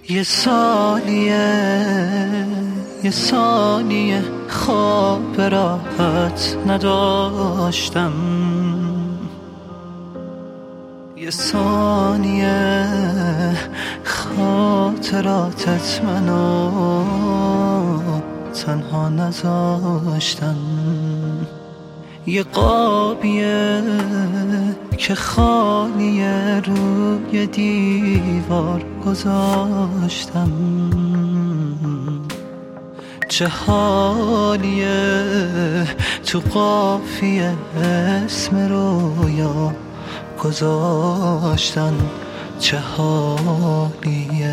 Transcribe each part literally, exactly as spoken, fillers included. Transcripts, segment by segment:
یه ثانیه یه ثانیه خواب راحت نداشتم، یه ثانیه خاطراتت منو تنها نذاشتن. یه قابیه که خالیه روی دیوار گذاشتم، چه حالیه تو قافیه اسم رویا گذاشتن، چه حالیه.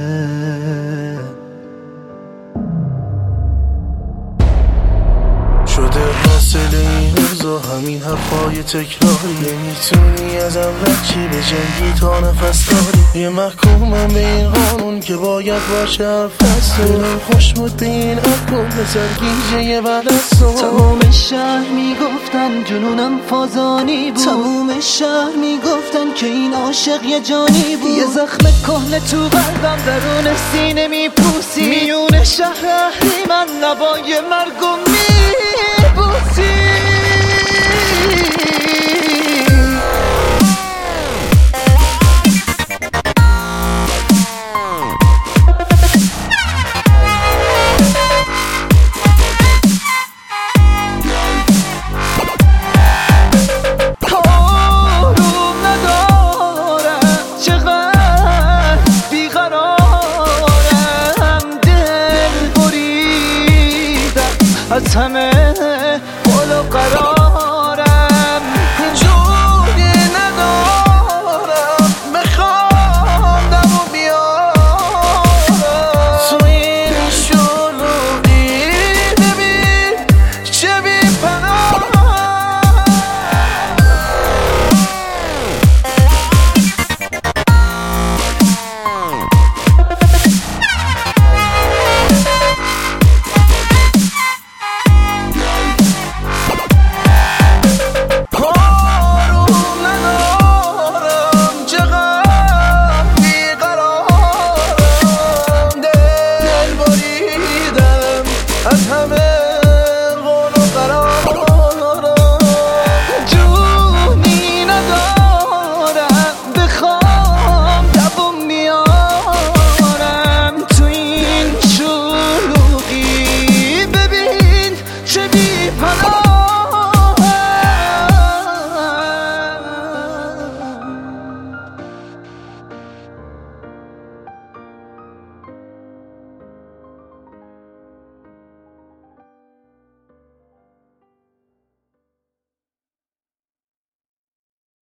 شده حاصل این روزا همین حرفای تکراری، نمیتونی ازم رد چی به جنگی تا نفس داری. یه محکومم به این قانون که باید باشه حرف هست، دلم خوش بود به این اکن به سرگیجه یه بدستان. تمام شهر میگفتن جنونم فازانی بود، تمام شهر میگفتن که این عاشق یه جانی بود. یه زخم کهنه تو قلبم درون سینه میپوسی، میون شهر اهریمن نوای مرگو میبوسی. از همه